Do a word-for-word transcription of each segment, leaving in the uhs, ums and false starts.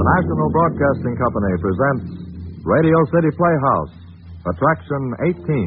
The National Broadcasting Company presents Radio City Playhouse, Attraction eighteen.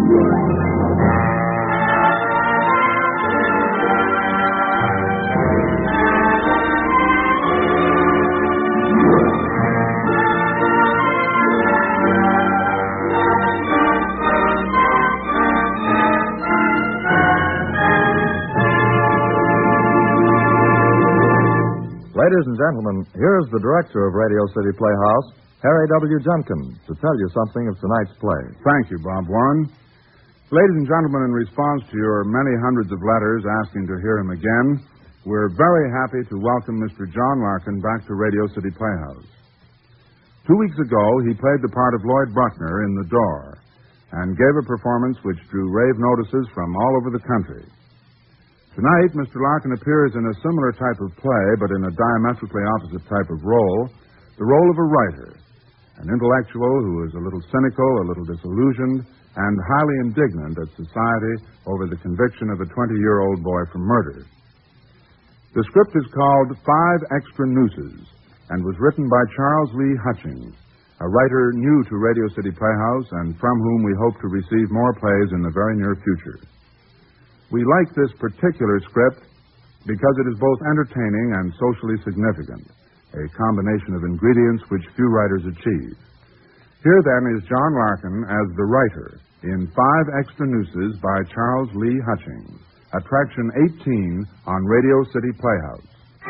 Ladies and gentlemen, here's the director of Radio City Playhouse, Harry W. Junkin, to tell you something of tonight's play. Thank you, Bob Warren. Ladies and gentlemen, in response to your many hundreds of letters asking to hear him again, we're very happy to welcome Mister John Larkin back to Radio City Playhouse. Two weeks ago, he played the part of Lloyd Bruckner in The Door and gave a performance which drew rave notices from all over the country. Tonight, Mister Larkin appears in a similar type of play, but in a diametrically opposite type of role, the role of a writer, an intellectual who is a little cynical, a little disillusioned, and highly indignant at society over the conviction of a twenty-year-old boy for murder. The script is called Five Extra Nooses and was written by Charles Lee Hutchings, a writer new to Radio City Playhouse and from whom we hope to receive more plays in the very near future. We like this particular script because it is both entertaining and socially significant, a combination of ingredients which few writers achieve. Here, then, is John Larkin as the writer in Five Extra Nooses by Charles Lee Hutchings, Attraction eighteen on Radio City Playhouse.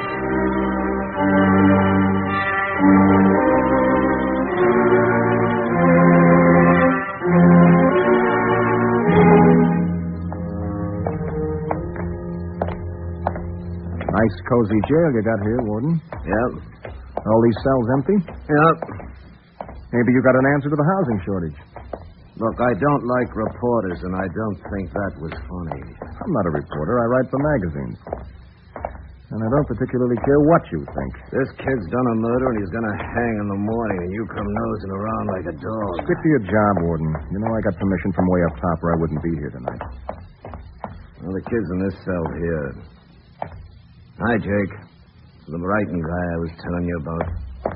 Nice, cozy jail you got here, Warden. Yep. All these cells empty? Yep. Maybe you got an answer to the housing shortage. Look, I don't like reporters, and I don't think that was funny. I'm not a reporter. I write for magazines. And I don't particularly care what you think. This kid's done a murder, and he's going to hang in the morning, and you come nosing around like a dog. Stick to your job, Warden. You know I got permission from way up top, or I wouldn't be here tonight. Well, the kid's in this cell here. Hi, Jake. The Brighton guy I was telling you about.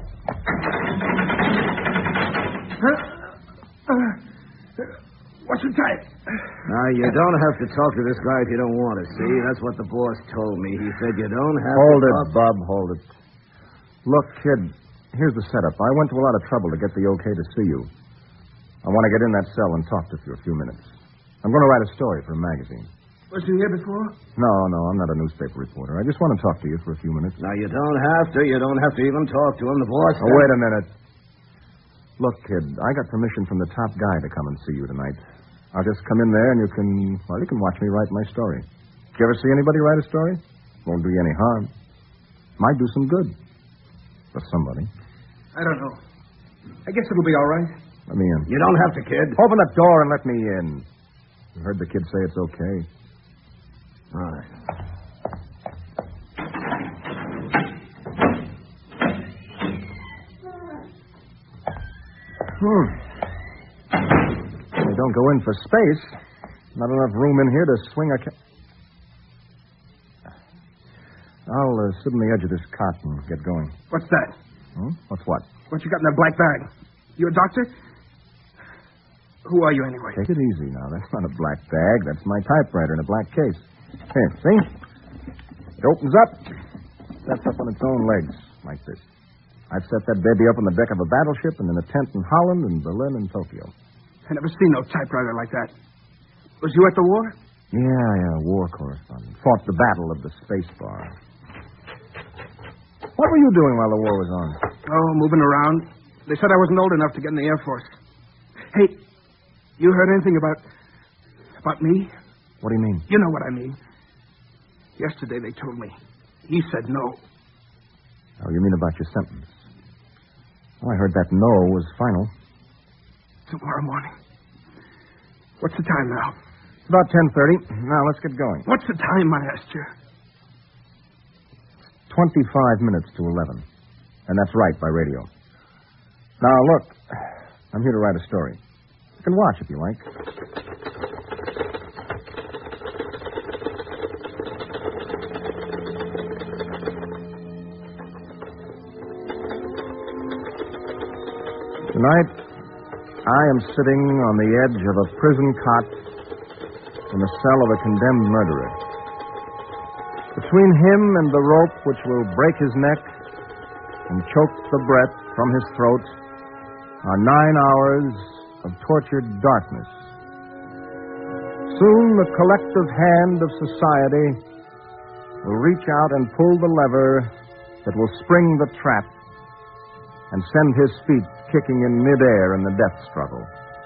Huh? Uh, what's the time? Now, you don't have to talk to this guy if you don't want to, see? That's what the boss told me. He said you don't have hold to it, talk... Bob, hold it. Look, kid, here's the setup. I went to a lot of trouble to get the okay to see you. I want to get in that cell and talk to you for a few minutes. I'm going to write a story for a magazine. Was you here before? No, no, I'm not a newspaper reporter. I just want to talk to you for a few minutes. Now, you don't have to. You don't have to even talk to him. The boss... Oh, wait a minute. Look, kid, I got permission from the top guy to come and see you tonight. I'll just come in there and you can, well, you can watch me write my story. Did you ever see anybody write a story? Won't do you any harm. Might do some good. For somebody. I don't know. I guess it'll be all right. Let me in. You don't have to, kid. Open the door and let me in. You heard the kid say it's okay. All right. Hmm. They don't go in for space. Not enough room in here to swing a ca- I'll uh, sit on the edge of this cot and get going. What's that? Hmm? What's what? What you got in that black bag? You a doctor? Who are you, anyway? Take it easy now. That's not a black bag. That's my typewriter in a black case. Here, see? It opens up, sets up on its own legs, like this. I've set that baby up on the deck of a battleship and in a tent in Holland and Berlin and Tokyo. I never seen no typewriter like that. Was you at the war? Yeah, yeah, war correspondent. Fought the battle of the space bar. What were you doing while the war was on? Oh, moving around. They said I wasn't old enough to get in the Air Force. Hey, you heard anything about... about me? What do you mean? You know what I mean. Yesterday they told me. He said no. Oh, you mean about your sentence? Well, I heard that no was final. Tomorrow morning. What's the time now? It's about ten thirty. Now, let's get going. What's the time, I asked you? twenty-five minutes to eleven. And that's right by radio. Now, look. I'm here to write a story. You can watch if you like. Tonight, I am sitting on the edge of a prison cot in the cell of a condemned murderer. Between him and the rope which will break his neck and choke the breath from his throat are nine hours of tortured darkness. Soon the collective hand of society will reach out and pull the lever that will spring the trap and send his feet kicking in midair in the death struggle.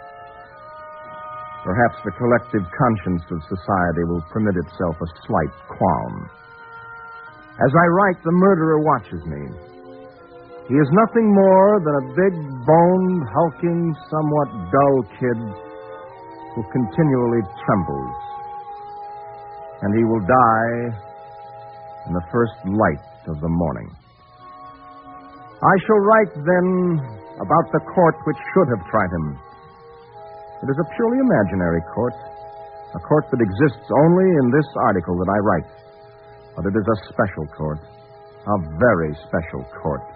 Perhaps the collective conscience of society will permit itself a slight qualm. As I write, the murderer watches me. He is nothing more than a big-boned, hulking, somewhat dull kid who continually trembles. And he will die in the first light of the morning. I shall write, then, about the court which should have tried him. It is a purely imaginary court, a court that exists only in this article that I write. But it is a special court, a very special court.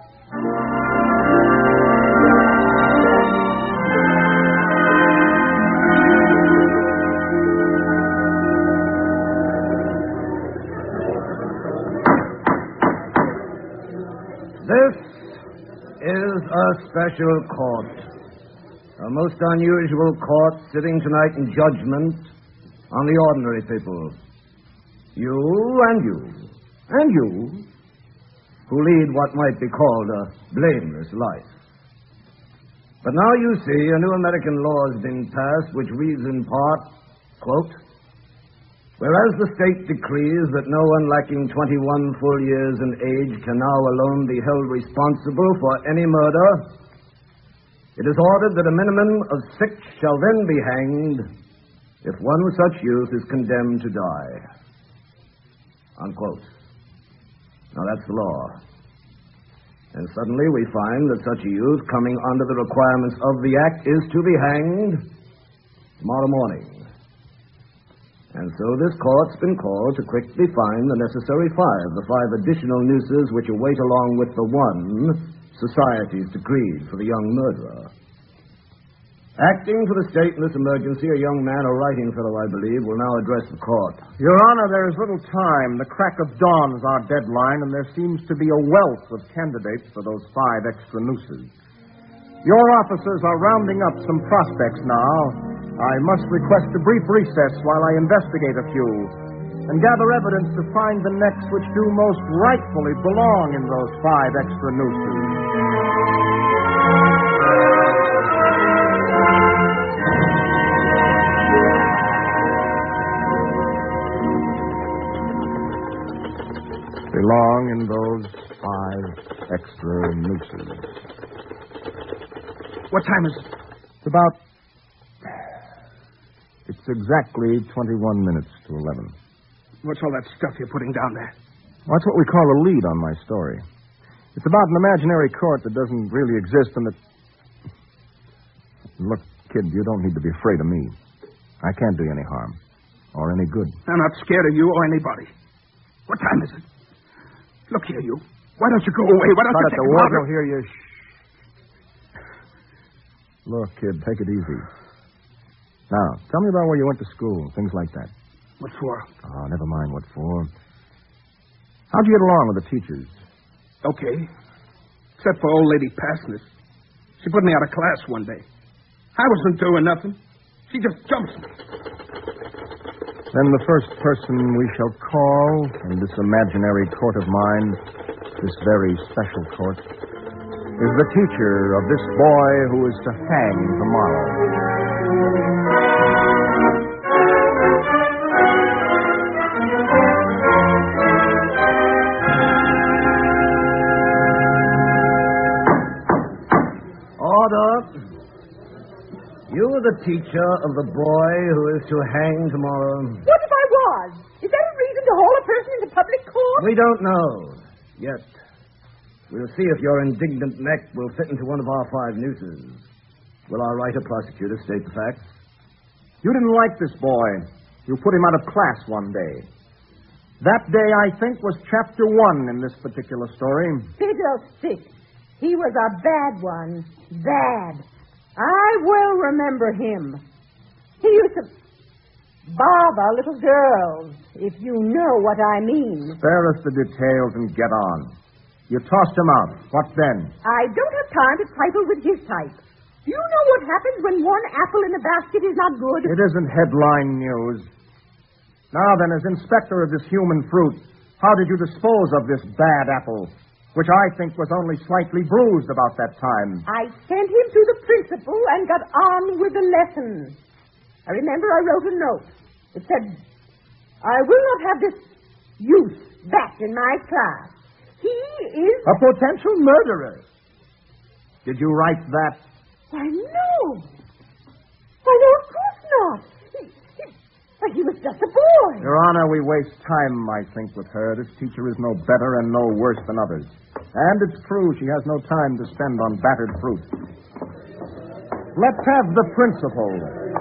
This is a special court. A most unusual court sitting tonight in judgment on the ordinary people. You and you, and you, who lead what might be called a blameless life. But now you see a new American law has been passed which reads in part, quote, whereas the state decrees that no one lacking twenty-one full years in age can now alone be held responsible for any murder, it is ordered that a minimum of six shall then be hanged if one such youth is condemned to die. Unquote. Now that's the law. And suddenly we find that such a youth coming under the requirements of the act is to be hanged tomorrow morning. And so this court's been called to quickly find the necessary five, the five additional nooses which await along with the one society's decreed for the young murderer. Acting for the state in this emergency, a young man, a writing fellow, I believe, will now address the court. Your Honor, there is little time. The crack of dawn is our deadline, and there seems to be a wealth of candidates for those five extra nooses. Your officers are rounding up some prospects now. I must request a brief recess while I investigate a few and gather evidence to find the necks which do most rightfully belong in those five extra nooses. Belong in those five extra nooses. What time is it? It's about... It's exactly twenty-one minutes to eleven. What's all that stuff you're putting down there? Well, that's what we call a lead on my story. It's about an imaginary court that doesn't really exist and that... Look, kid, you don't need to be afraid of me. I can't do you any harm. Or any good. I'm not scared of you or anybody. What time is it? Look here, you. Why don't you go away? Why don't Not you at take the him word, out of... he'll hear you. Shh. Look, kid, take it easy. Now, tell me about where you went to school, things like that. What for? Oh, never mind what for. How'd you get along with the teachers? Okay. Except for old lady Passness. She put me out of class one day. I wasn't doing nothing. She just jumps me. Then the first person we shall call in this imaginary court of mine, this very special court, is the teacher of this boy who is to hang tomorrow. You are the teacher of the boy who is to hang tomorrow. What if I was? Is that a reason to haul a person into public court? We don't know yet. We'll see if your indignant neck will fit into one of our five nooses. Will our writer prosecutor state the facts? You didn't like this boy. You put him out of class one day. That day, I think, was chapter one in this particular story. Fiddlestick. He was a bad one. Bad. I will remember him. He used to bother little girls, if you know what I mean. Spare us the details and get on. You tossed him out. What then? I don't have time to trifle with his type. Do you know what happens when one apple in a basket is not good? It isn't headline news. Now then, as inspector of this human fruit, how did you dispose of this bad apple, which I think was only slightly bruised about that time? I sent him to the principal and got on with the lesson. I remember I wrote a note. It said, I will not have this youth back in my class. He is... A potential murderer. Did you write that? Why, no. Why, no, of course not. He, he, why, he was just a boy. Your Honor, we waste time, I think, with her. This teacher is no better and no worse than others. And it's true, she has no time to spend on battered fruit. Let's have the principal.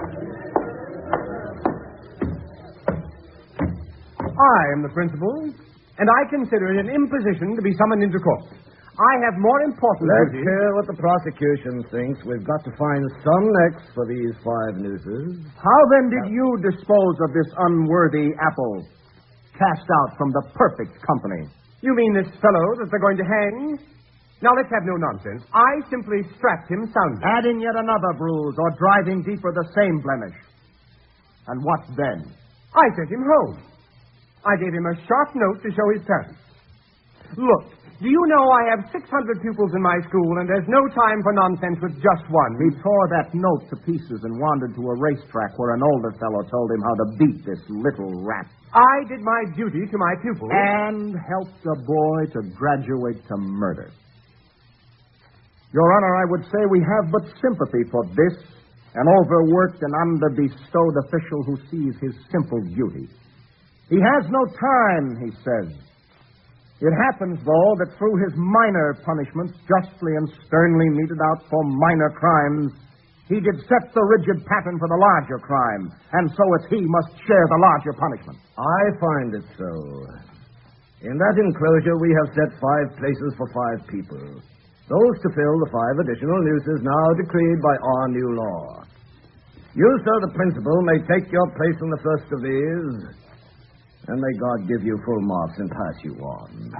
I am the principal, and I consider it an imposition to be summoned into court. I have more important Let's duties. hear what the prosecution thinks. We've got to find some necks for these five nooses. How then did you dispose of this unworthy apple, cast out from the perfect company? You mean this fellow that they're going to hang? Now, let's have no nonsense. I simply strapped him soundly. Adding yet another bruise or driving deeper the same blemish. And what then? I sent him home. I gave him a sharp note to show his parents. Look, do you know I have six hundred pupils in my school, and there's no time for nonsense with just one? He tore that note to pieces and wandered to a racetrack where an older fellow told him how to beat this little rat. I did my duty to my pupils. And helped a boy to graduate to murder. Your Honor, I would say we have but sympathy for this, an overworked and underbestowed official who sees his simple duty. He has no time, he says. It happens, though, that through his minor punishments, justly and sternly meted out for minor crimes, he did set the rigid pattern for the larger crime, and so it's he must share the larger punishment. I find it so. In that enclosure, we have set five places for five people. Those to fill the five additional nooses now decreed by our new law. You, sir, the principal, may take your place in the first of these, and may God give you full marks and pass you on.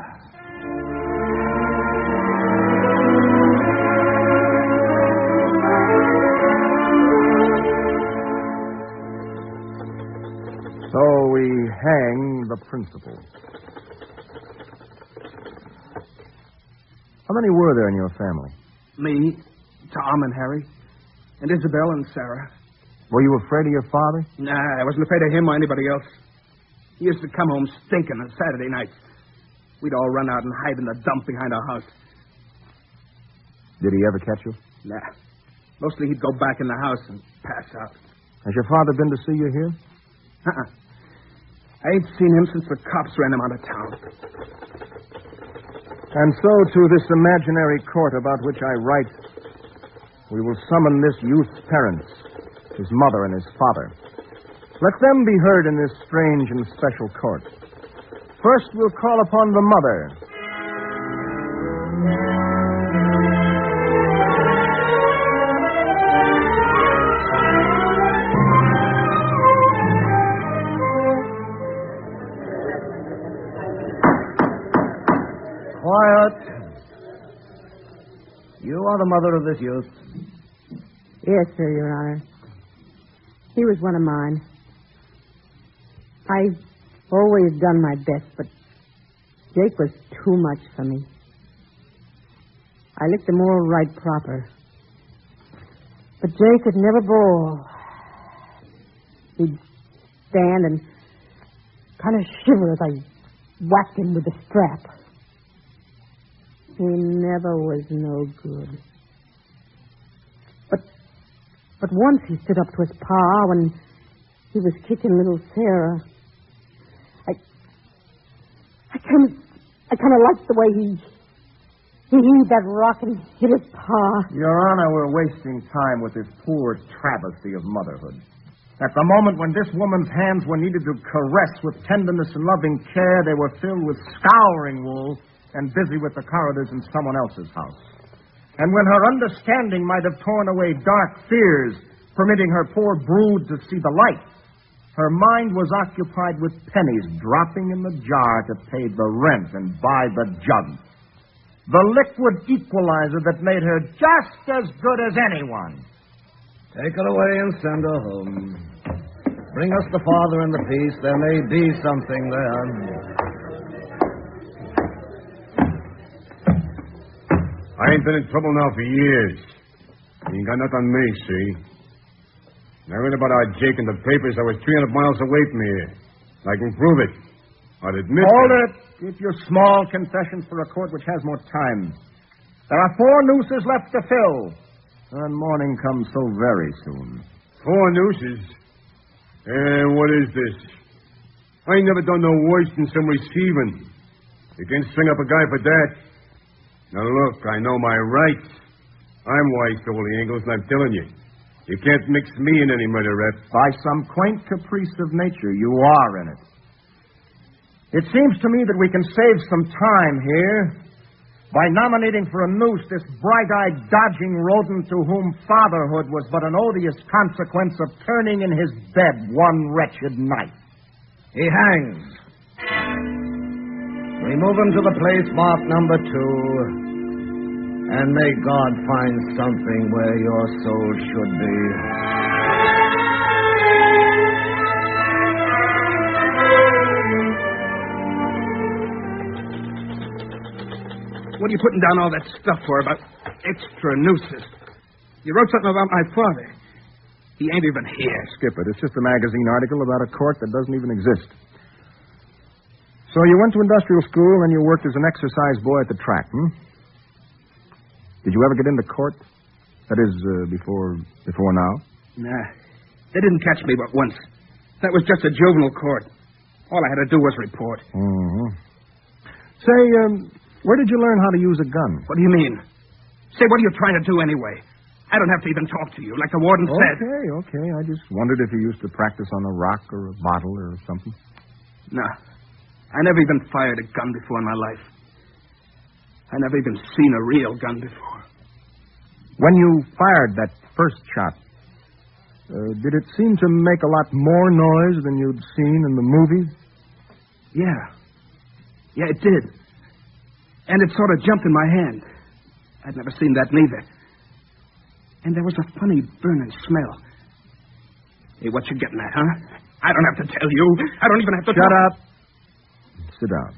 So we hang the principal. How many were there in your family? Me, Tom and Harry, and Isabel and Sarah. Were you afraid of your father? Nah, I wasn't afraid of him or anybody else. He used to come home stinking on Saturday nights. We'd all run out and hide in the dump behind our house. Did he ever catch you? Nah. Mostly he'd go back in the house and pass out. Has your father been to see you here? Uh-uh. I ain't seen him since the cops ran him out of town. And so to this imaginary court about which I write, we will summon this youth's parents, his mother and his father. Let them be heard in this strange and special court. First, we'll call upon the mother. Quiet. You are the mother of this youth. Yes, sir, Your Honor. He was one of mine. I've always done my best, but Jake was too much for me. I licked him all right proper. But Jake could never bawl. He'd stand and kind of shiver as I whacked him with the strap. He never was no good. But but once he stood up to his pa when he was kicking little Sarah. I I kind of I kind of liked the way he he heaved that rock and hit his pa. Your Honor, we're wasting time with this poor travesty of motherhood. At the moment when this woman's hands were needed to caress with tenderness and loving care, they were filled with scouring wool and busy with the corridors in someone else's house. And when her understanding might have torn away dark fears, permitting her poor brood to see the light, her mind was occupied with pennies dropping in the jar to pay the rent and buy the jug. The liquid equalizer that made her just as good as anyone. Take her away and send her home. Bring us the father and the peace. There may be something there. I ain't been in trouble now for years. You ain't got nothing on me, see? I read about our Jake in the papers. I was three hundred miles away from here. I can prove it. I'd admit Hold that. it. Give your small confessions for a court which has more time. There are four nooses left to fill. And morning comes so very soon. Four nooses? Eh, what is this? I ain't never done no worse than some receiving. You can't string up a guy for that. Now, look, I know my rights. I'm wise to all the angles, and I'm telling you. You can't mix me in any murder rep. By some quaint caprice of nature, you are in it. It seems to me that we can save some time here by nominating for a noose this bright-eyed, dodging rodent to whom fatherhood was but an odious consequence of turning in his bed one wretched night. He hangs. Remove him to the place marked number two. And may God find something where your soul should be. What are you putting down all that stuff for about extra nooses? You wrote something about my father. He ain't even here. Skip it. It's just a magazine article about a court that doesn't even exist. So you went to industrial school and you worked as an exercise boy at the track, hmm? Did you ever get into court? That is, uh, before before now? Nah. They didn't catch me but once. That was just a juvenile court. All I had to do was report. Mm-hmm. Say, um, where did you learn how to use a gun? What do you mean? Say, what are you trying to do anyway? I don't have to even talk to you, like the warden said. Okay, okay. I just wondered if you used to practice on a rock or a bottle or something. Nah. I never even fired a gun before in my life. I never even seen a real gun before. When you fired that first shot, uh, did it seem to make a lot more noise than you'd seen in the movies? Yeah. Yeah, it did. And it sort of jumped in my hand. I'd never seen that neither. And there was a funny burning smell. Hey, what you getting at, huh? I don't have to tell you. I don't even have to... Shut talk. up. Sit down.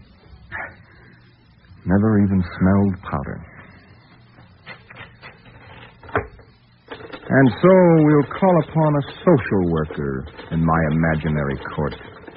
Never even smelled powder. And so we'll call upon a social worker in my imaginary court.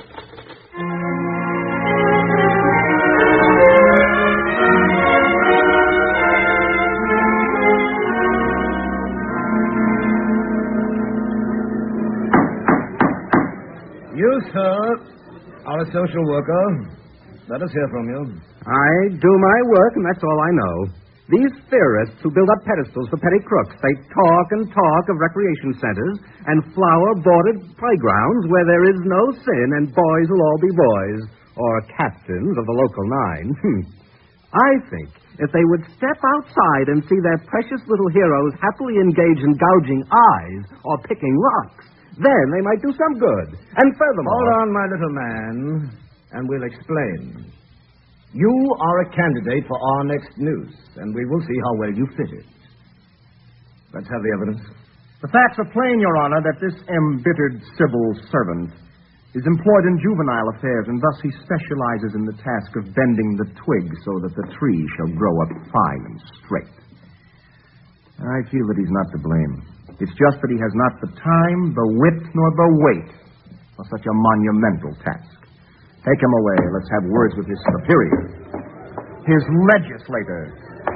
You, sir, are a social worker. Let us hear from you. I do my work, and that's all I know. These theorists who build up pedestals for petty crooks, they talk and talk of recreation centers and flower-bordered playgrounds where there is no sin and boys will all be boys, or captains of the local nine. I think if they would step outside and see their precious little heroes happily engaged in gouging eyes or picking locks, then they might do some good. And furthermore... Hold on, my little man, and we'll explain. You are a candidate for our next news, and we will see how well you fit it. Let's have the evidence. The facts are plain, Your Honor, that this embittered civil servant is employed in juvenile affairs, and thus he specializes in the task of bending the twig so that the tree shall grow up fine and straight. I feel that he's not to blame. It's just that he has not the time, the wit, nor the weight for such a monumental task. Take him away. Let's have words with his superior, his legislator.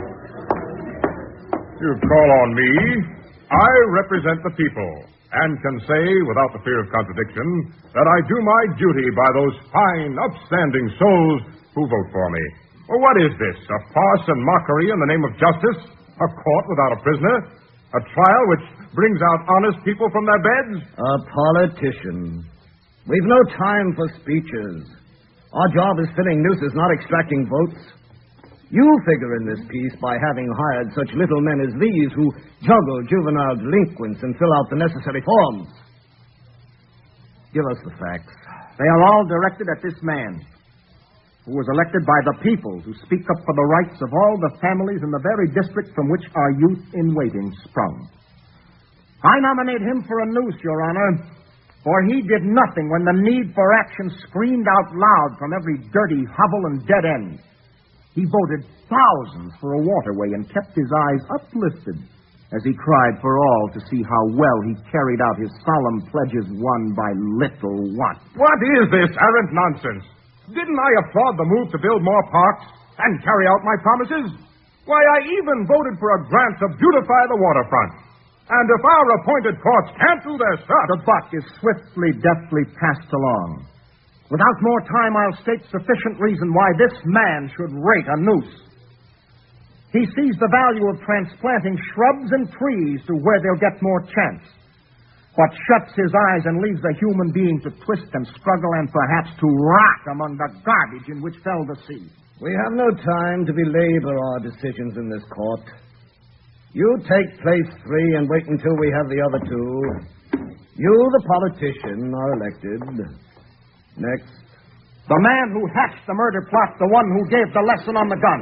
You call on me. I represent the people and can say, without the fear of contradiction, that I do my duty by those fine, upstanding souls who vote for me. Well, what is this? A farce and mockery in the name of justice? A court without a prisoner? A trial which brings out honest people from their beds? A politician. We've no time for speeches. Our job is filling nooses, not extracting votes. You figure in this piece by having hired such little men as these who juggle juvenile delinquents and fill out the necessary forms. Give us the facts. They are all directed at this man, who was elected by the people to speak up for the rights of all the families in the very district from which our youth in waiting sprung. I nominate him for a noose, Your Honor, for he did nothing when the need for action screamed out loud from every dirty hovel and dead end. He voted thousands for a waterway and kept his eyes uplifted as he cried for all to see how well he carried out his solemn pledges one by little one. What is this arrant nonsense? Didn't I applaud the move to build more parks and carry out my promises? Why, I even voted for a grant to beautify the waterfront. And if our appointed courts can't do their stuff... The buck is swiftly, deftly passed along. Without more time, I'll state sufficient reason why this man should rate a noose. He sees the value of transplanting shrubs and trees to where they'll get more chance. What shuts his eyes and leaves a human being to twist and struggle and perhaps to rot among the garbage in which fell the sea. We have no time to belabor our decisions in this court. You take place three and wait until we have the other two. You, the politician, are elected. Next. The man who hatched the murder plot, the one who gave the lesson on the gun.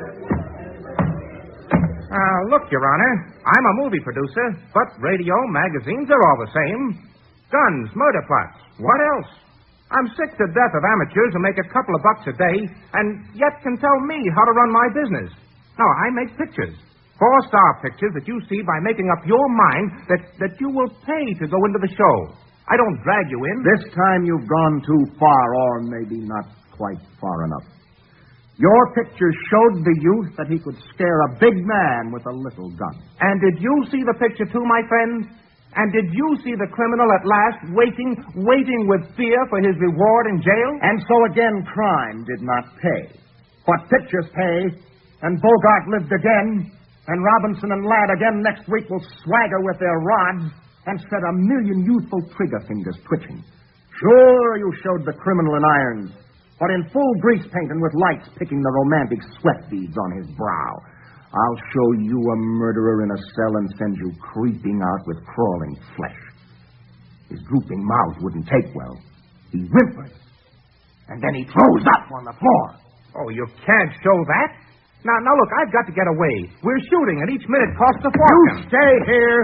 Uh, look, Your Honor, I'm a movie producer, but radio, magazines are all the same. Guns, murder plots, what else? I'm sick to death of amateurs who make a couple of bucks a day and yet can tell me how to run my business. No, I make pictures. Four-star pictures that you see by making up your mind that, that you will pay to go into the show. I don't drag you in. This time you've gone too far, or maybe not quite far enough. Your picture showed the youth that he could scare a big man with a little gun. And did you see the picture too, my friend? And did you see the criminal at last waiting, waiting with fear for his reward in jail? And so again, crime did not pay. But pictures pay, and Bogart lived again, and Robinson and Ladd again next week will swagger with their rods and set a million youthful trigger fingers twitching. Sure, you showed the criminal in irons, but in full grease paint and with lights picking the romantic sweat beads on his brow. I'll show you a murderer in a cell and send you creeping out with crawling flesh. His drooping mouth wouldn't take well. He whimpers, and then he throws up on the floor. Oh, you can't show that. Now, now, look, I've got to get away. We're shooting, and each minute costs a fortune. You stay here.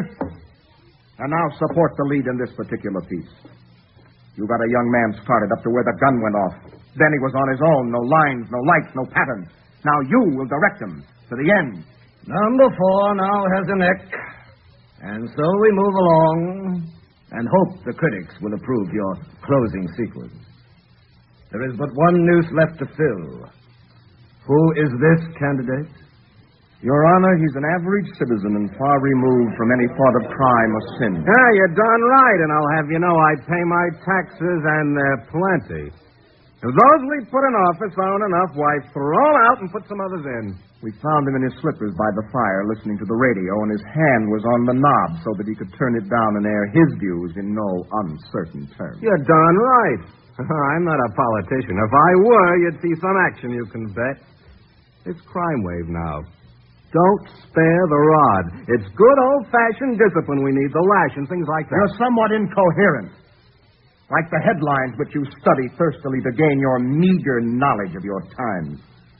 And now support the lead in this particular piece. You got a young man started up to where the gun went off. Then he was on his own. No lines, no lights, no pattern. Now you will direct him to the end. Number four now has a neck. And so we move along and hope the critics will approve your closing sequence. There is but one noose left to fill. Who is this candidate? Your Honor, he's an average citizen and far removed from any thought of crime or sin. Ah, you're darn right, and I'll have you know I pay my taxes, and they're plenty. If those we put in office aren't enough, why, throw out and put some others in. We found him in his slippers by the fire, listening to the radio, and his hand was on the knob so that he could turn it down and air his views in no uncertain terms. You're darn right. I'm not a politician. If I were, you'd see some action, you can bet. It's Crime Wave now. Don't spare the rod. It's good old-fashioned discipline we need, the lash and things like that. You're somewhat incoherent. Like the headlines which you study thirstily to gain your meager knowledge of your times.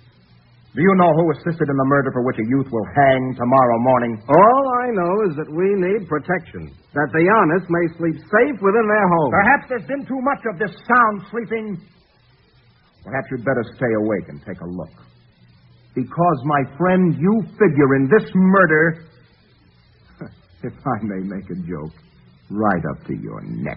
Do you know who assisted in the murder for which a youth will hang tomorrow morning? All I know is that we need protection, that the honest may sleep safe within their homes. Perhaps there's been too much of this sound sleeping. Perhaps you'd better stay awake and take a look. Because, my friend, you figure in this murder, if I may make a joke, right up to your neck.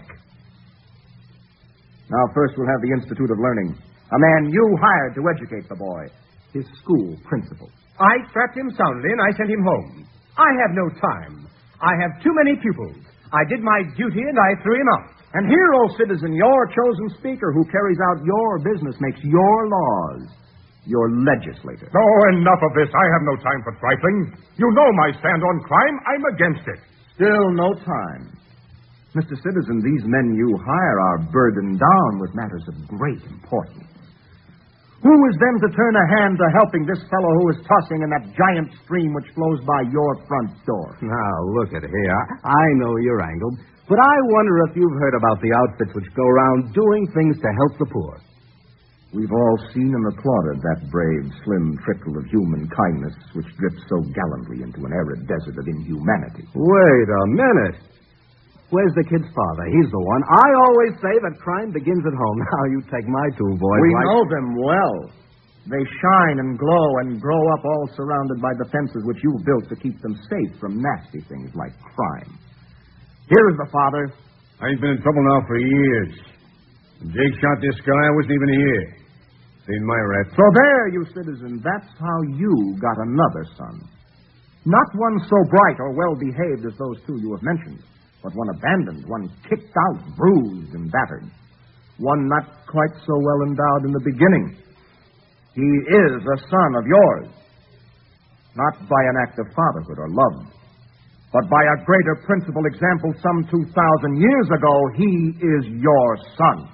Now, first we'll have the Institute of Learning. A man you hired to educate the boy. His school principal. I strapped him soundly and I sent him home. I have no time. I have too many pupils. I did my duty and I threw him out. And here, old citizen, your chosen speaker who carries out your business, makes your laws. Your legislator. Oh, enough of this. I have no time for trifling. You know my stand on crime. I'm against it. Still no time. Mister Citizen, these men you hire are burdened down with matters of great importance. Who is then to turn a hand to helping this fellow who is tossing in that giant stream which flows by your front door? Now, look at here. I know your angle, but I wonder if you've heard about the outfits which go around doing things to help the poor. We've all seen and applauded that brave, slim trickle of human kindness which drips so gallantly into an arid desert of inhumanity. Wait a minute. Where's the kid's father? He's the one. I always say that crime begins at home. Now, you take my two boys. We like... know them well. They shine and glow and grow up all surrounded by the fences which you've built to keep them safe from nasty things like crime. Here is the father. I ain't been in trouble now for years. When Jake shot this guy, I wasn't even here. Ain't my rat. So there, you citizen, that's how you got another son. Not one so bright or well-behaved as those two you have mentioned, but one abandoned, one kicked out, bruised, and battered. One not quite so well endowed in the beginning. He is a son of yours. Not by an act of fatherhood or love, but by a greater principal example some two thousand years ago, he is your son.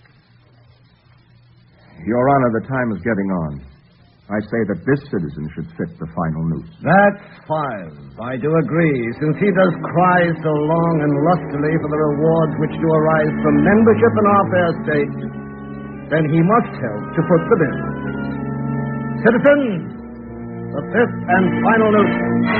Your Honor, the time is getting on. I say that this citizen should fit the final noose. That's fine. I do agree. Since he does cry so long and lustily for the rewards which do arise from membership in our fair state, then he must help to foot the bill. Citizens, the fifth and final noose.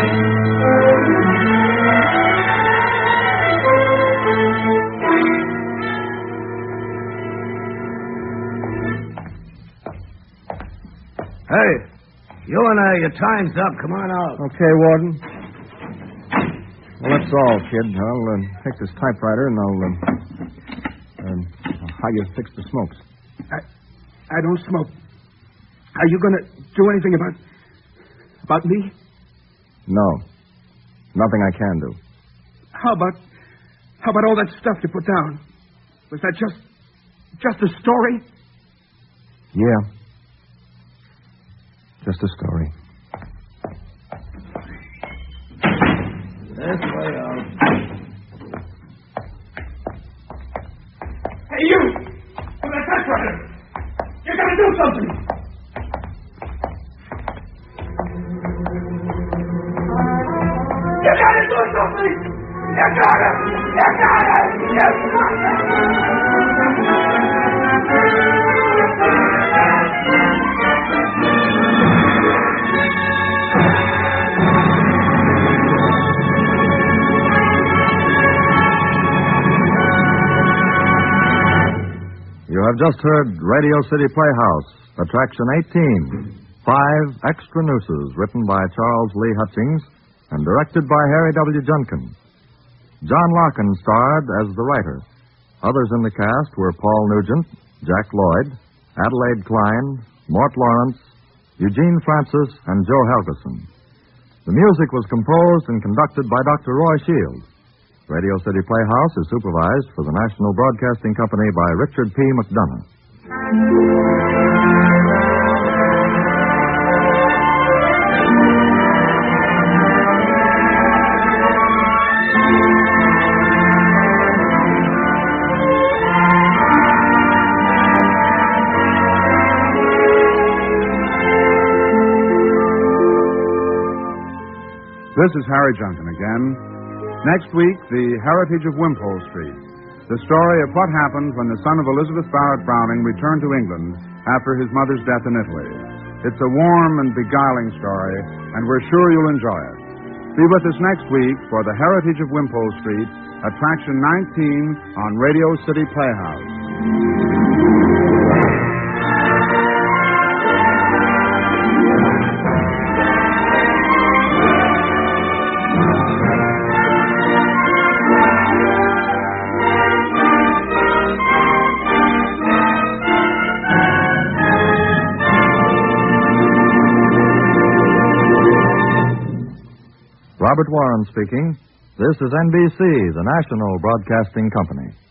Hey, you and I, your time's up. Come on out. Okay, Warden. Well, that's all, kid. I'll uh, take this typewriter and I'll, uh, uh, how you fix the smokes. I, I don't smoke. Are you going to do anything about, about me? No. Nothing I can do. How about, how about all that stuff you put down? Was that just, just a story? Yeah. Just a story. This way out. Hey, you! With that typewriter! You gotta do something! You gotta do something! You gotta! You gotta! You gotta! You have just heard Radio City Playhouse, Attraction eighteen, Five Extra Nooses, written by Charles Lee Hutchings and directed by Harry W. Junkin. John Larkin starred as the writer. Others in the cast were Paul Nugent, Jack Lloyd, Adelaide Klein, Mort Lawrence, Eugene Francis, and Joe Helgeson. The music was composed and conducted by Doctor Roy Shields. Radio City Playhouse is supervised for the National Broadcasting Company by Richard P. McDonough. This is Harry Junkin again. Next week, the Heritage of Wimpole Street. The story of what happened when the son of Elizabeth Barrett Browning returned to England after his mother's death in Italy. It's a warm and beguiling story, and we're sure you'll enjoy it. Be with us next week for the Heritage of Wimpole Street, Attraction nineteen on Radio City Playhouse. Robert Warren speaking. This is N B C, the national broadcasting company.